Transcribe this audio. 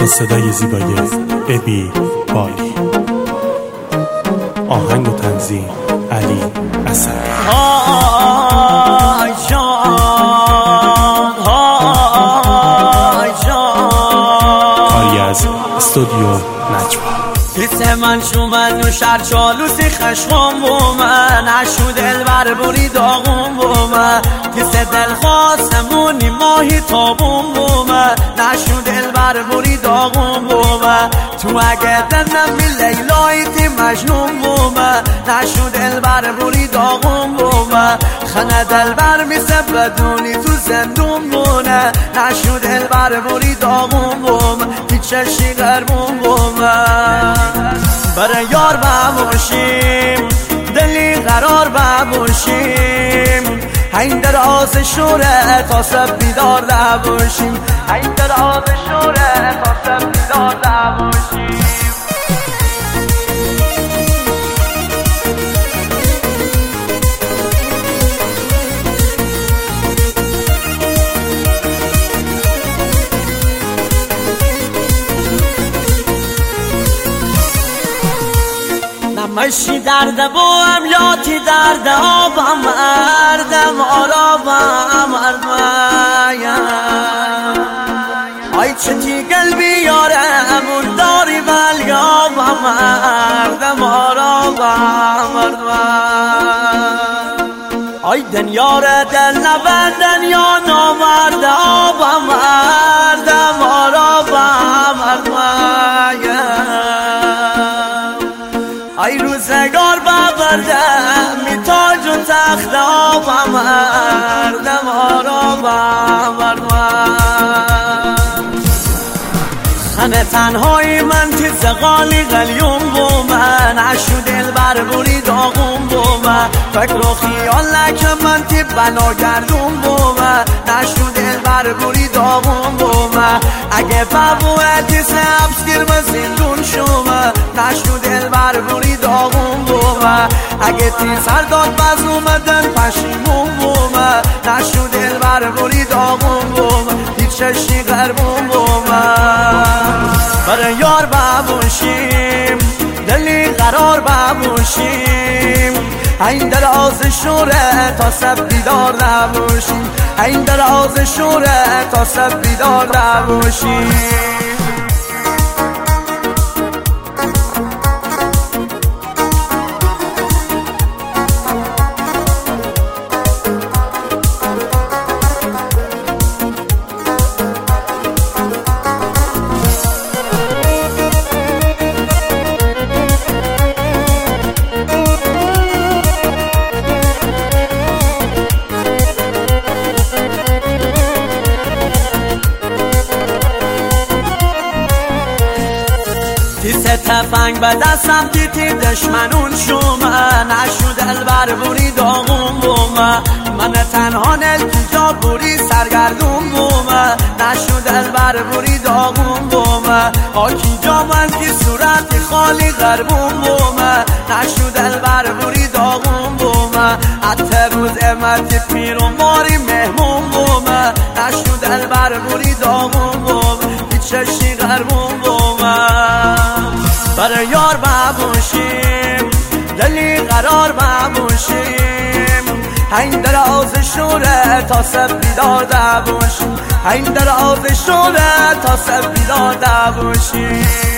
با صدای زیبای ابی بای، آهنگ و تنظیم علی اسد. های جان، های جان، کاری از استودیو نجوا. دیت من شومن و شر چالوسی خشمم بو من، نشو دل بر بری داغم بو من، دیت دل خواستمونی ماهی تابم بو من، نشو دل بر بری داغم بو من، تو اگه دنم بی لیلایی تی مجنون بو من، نشو دل بر بری داغم بو من، خنه دل بر میسه بدونی تو زندون بونه، نشو دل بر بری داغم بو من، تی چشی قربون بو من، برای یار باشیم دلی قرار باشیم، این در آز شوره تا سب بیدار باشیم، این در آز شوره تا سب بیدار باشیم. مشی درد بوم یاتی درد آبم مردم آرابم مردم آی چتی قلبی یارمون داری ولی آبم مردم آرابم مردم آی دنیا را دل نبندن یا نامرد آبم مردم آرابم مردم ای روزگار ببردم می تاج و تخت آبم مردم آرابم مردم خانه تنهایی من تی زغالی غلیوم بو من، عشو دل بر بری داغم بو من، فکر و خیال نکن من تی بنا گردون بو من، عشو دل بر بری داغم بو من، اگه بابوه تی سبز گیر من زندون شو من، عشو دل بر بری داغم بو من، اگه تی سرداد باز اومدن پشیمون بو من، عشو دل بر بری داغم بو من، تی چشی قربون بو من، برای یار باشیم دلی قرار باشیم، این در آز شوره تا سب بیدار نباشیم، این در آز شوره تا سب بیدار نباشیم. تفنگ به دستم دیتی دشمنون شومه، نشو دل بر بری داغون بومه، من تنها نلتجا بری سرگردون بومه، نشو دل بر بری داغون بومه، آکی جا من کی صورت خالی غربون بومه، نشو دل بر بری داغون بومه، حتی روز امت پیر و ماری مهمون بومه، نشو دل بر بری داغون بومه، چشی غربون بومه، برای یار باشیم دلی قرار باشیم، این در آز شوره تا سب بیدار باشیم، این در آز شوره تا سب بیدار باشیم.